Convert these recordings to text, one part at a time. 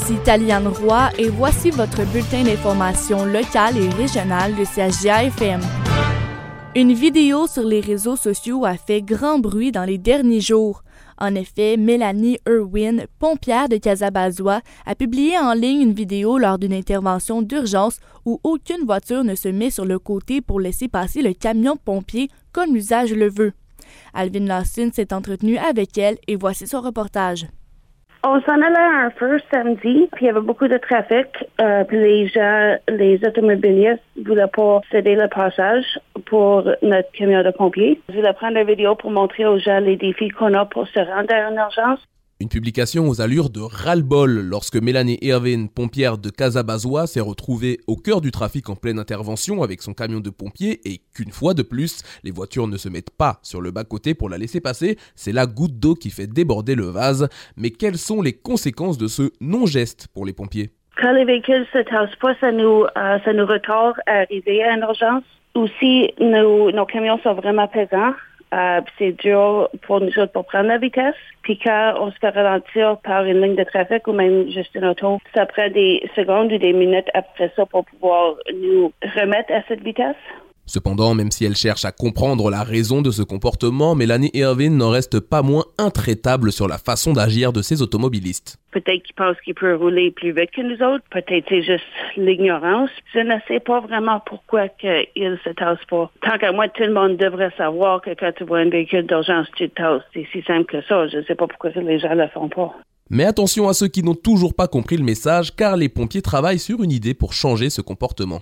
Ici Taliane Roy et voici votre bulletin d'information locale et régionale de CHGA-FM. Une vidéo sur les réseaux sociaux a fait grand bruit dans les derniers jours. En effet, Mélanie Irwin, pompière de Casabazois, a publié en ligne une vidéo lors d'une intervention d'urgence où aucune voiture ne se met sur le côté pour laisser passer le camion de pompiers comme l'usage le veut. Alvin Lawson s'est entretenu avec elle et voici son reportage. On s'en allait à un feu samedi, puis il y avait beaucoup de trafic, puis les automobilistes ne voulaient pas céder le passage pour notre camion de pompiers. Je voulais prendre une vidéo pour montrer aux gens les défis qu'on a pour se rendre à une urgence. Une publication aux allures de ras-le-bol lorsque Mélanie Irwin, pompière de Casabazois, s'est retrouvée au cœur du trafic en pleine intervention avec son camion de pompiers et qu'une fois de plus, les voitures ne se mettent pas sur le bas-côté pour la laisser passer. C'est la goutte d'eau qui fait déborder le vase. Mais quelles sont les conséquences de ce non-geste pour les pompiers? Quand les véhicules ne se tassent pas, ça nous retarde à arriver à une urgence. Aussi, nos camions sont vraiment pesants. C'est dur pour nous autres pour prendre la vitesse. Puis quand on se fait ralentir par une ligne de trafic ou même juste une auto, ça prend des secondes ou des minutes après ça pour pouvoir nous remettre à cette vitesse. Cependant, même si elle cherche à comprendre la raison de ce comportement, Mélanie Irwin n'en reste pas moins intraitable sur la façon d'agir de ces automobilistes. Peut-être qu'ils pensent qu'ils peuvent rouler plus vite que nous autres. Peut-être c'est juste l'ignorance. Je ne sais pas vraiment pourquoi ils ne se tassent pas. Tant qu'à moi, tout le monde devrait savoir que quand tu vois un véhicule d'urgence, tu te tasses. C'est si simple que ça. Je ne sais pas pourquoi les gens ne le font pas. Mais attention à ceux qui n'ont toujours pas compris le message, car les pompiers travaillent sur une idée pour changer ce comportement.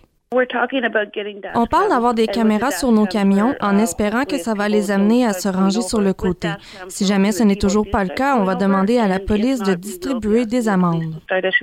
On parle d'avoir des caméras sur nos camions en espérant que ça va les amener à se ranger sur le côté. Si jamais ce n'est toujours pas le cas, on va demander à la police de distribuer des amendes.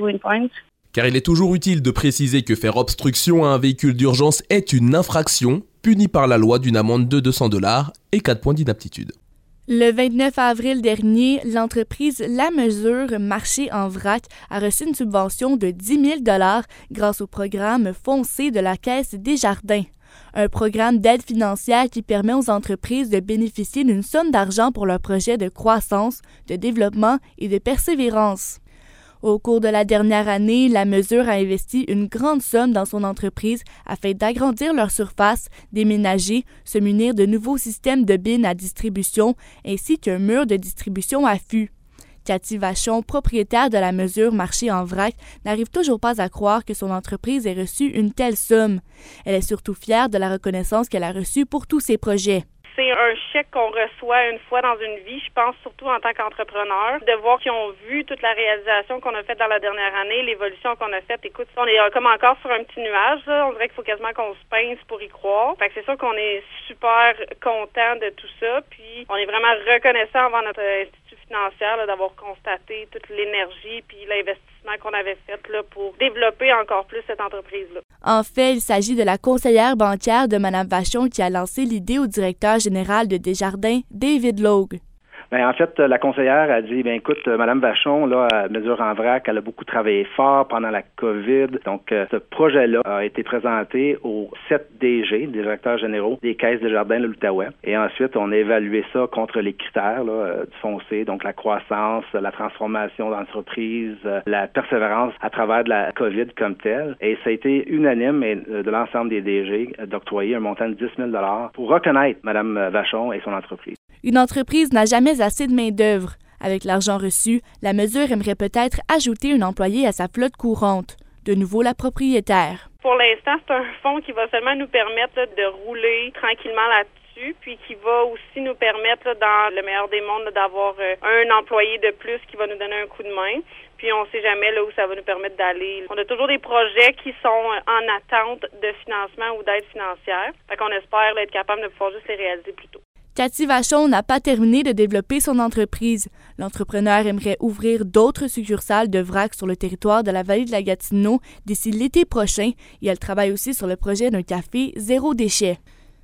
Car il est toujours utile de préciser que faire obstruction à un véhicule d'urgence est une infraction, punie par la loi d'une amende de $200 et 4 points d'inaptitude. Le 29 avril dernier, l'entreprise La Mesure Marché en vrac a reçu une subvention de 10 000 $ grâce au programme Foncé de la Caisse Desjardins. Un programme d'aide financière qui permet aux entreprises de bénéficier d'une somme d'argent pour leurs projets de croissance, de développement et de persévérance. Au cours de la dernière année, La Mesure a investi une grande somme dans son entreprise afin d'agrandir leur surface, déménager, se munir de nouveaux systèmes de bins à distribution ainsi qu'un mur de distribution à fût. Cathy Vachon, propriétaire de La Mesure Marché en vrac, n'arrive toujours pas à croire que son entreprise ait reçu une telle somme. Elle est surtout fière de la reconnaissance qu'elle a reçue pour tous ses projets. C'est un chèque qu'on reçoit une fois dans une vie, je pense surtout en tant qu'entrepreneur, de voir qu'ils ont vu toute la réalisation qu'on a faite dans la dernière année, l'évolution qu'on a faite. Écoute, on est comme encore sur un petit nuage, là. On dirait qu'il faut quasiment qu'on se pince pour y croire. Fait que c'est sûr qu'on est super content de tout ça, puis on est vraiment reconnaissant envers notre institut financier là, d'avoir constaté toute l'énergie puis l'investissement qu'on avait fait là, pour développer encore plus cette entreprise-là. En fait, il s'agit de la conseillère bancaire de Mme Vachon qui a lancé l'idée au directeur général de Desjardins, David Logue. En fait, la conseillère a dit, écoute, Mme Vachon, là, à Mesure en vrac, elle a beaucoup travaillé fort pendant la COVID. Donc, ce projet-là a été présenté aux 7 DG, des directeurs généraux des caisses Desjardins de l'Outaouais. Et ensuite, on a évalué ça contre les critères là, du foncé, donc la croissance, la transformation d'entreprise, la persévérance à travers de la COVID comme telle. Et ça a été unanime de l'ensemble des DG d'octroyer un montant de 10 000 $ pour reconnaître Mme Vachon et son entreprise. Une entreprise n'a jamais assez de main-d'œuvre. Avec l'argent reçu, La Mesure aimerait peut-être ajouter un employé à sa flotte courante. De nouveau, la propriétaire. Pour l'instant, c'est un fonds qui va seulement nous permettre là, de rouler tranquillement là-dessus, puis qui va aussi nous permettre, là, dans le meilleur des mondes, là, d'avoir un employé de plus qui va nous donner un coup de main. Puis on ne sait jamais là où ça va nous permettre d'aller. On a toujours des projets qui sont en attente de financement ou d'aide financière. Fait qu'on espère là, être capable de pouvoir juste les réaliser plus tôt. Cathy Vachon n'a pas terminé de développer son entreprise. L'entrepreneur aimerait ouvrir d'autres succursales de vrac sur le territoire de la vallée de la Gatineau d'ici l'été prochain et elle travaille aussi sur le projet d'un café zéro déchet.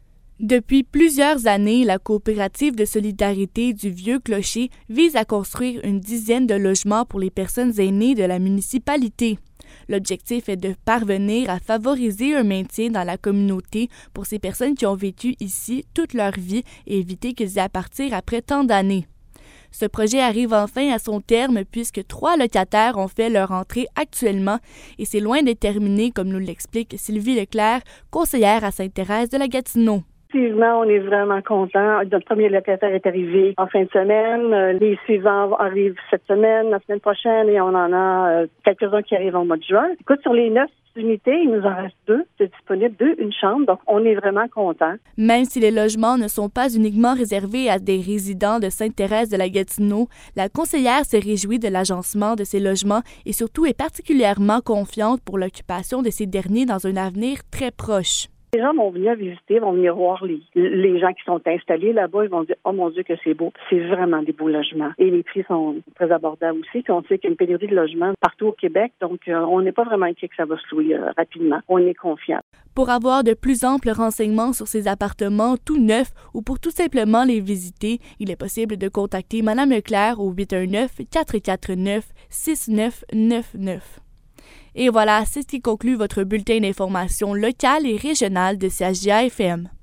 Depuis plusieurs années, la coopérative de solidarité du Vieux-Clocher vise à construire une dizaine de logements pour les personnes aînées de la municipalité. L'objectif est de parvenir à favoriser un maintien dans la communauté pour ces personnes qui ont vécu ici toute leur vie et éviter qu'ils aient à partir après tant d'années. Ce projet arrive enfin à son terme puisque 3 locataires ont fait leur entrée actuellement et c'est loin d'être terminé, comme nous l'explique Sylvie Leclerc, conseillère à Sainte-Thérèse de la Gatineau. Effectivement, on est vraiment contents. Notre premier locataire est arrivé en fin de semaine. Les suivants arrivent cette semaine, la semaine prochaine, et on en a quelques-uns qui arrivent au mois de juin. Écoute, sur les 9 unités, il nous en reste 2 de disponibles, 2, une chambre, donc on est vraiment contents. Même si les logements ne sont pas uniquement réservés à des résidents de Sainte-Thérèse de la Gatineau, la conseillère se réjouit de l'agencement de ces logements et surtout est particulièrement confiante pour l'occupation de ces derniers dans un avenir très proche. Les gens vont venir visiter, vont venir voir les gens qui sont installés là-bas. Ils vont dire « Oh mon Dieu que c'est beau ». C'est vraiment des beaux logements. Et les prix sont très abordables aussi. Puis on sait qu'il y a une pénurie de logements partout au Québec. Donc, on n'est pas vraiment inquiet que ça va se louer rapidement. On est confiant. Pour avoir de plus amples renseignements sur ces appartements tout neufs ou pour tout simplement les visiter, il est possible de contacter Mme Leclerc au 819-449-6999. Et voilà, c'est ce qui conclut votre bulletin d'information locale et régionale de CHGA FM.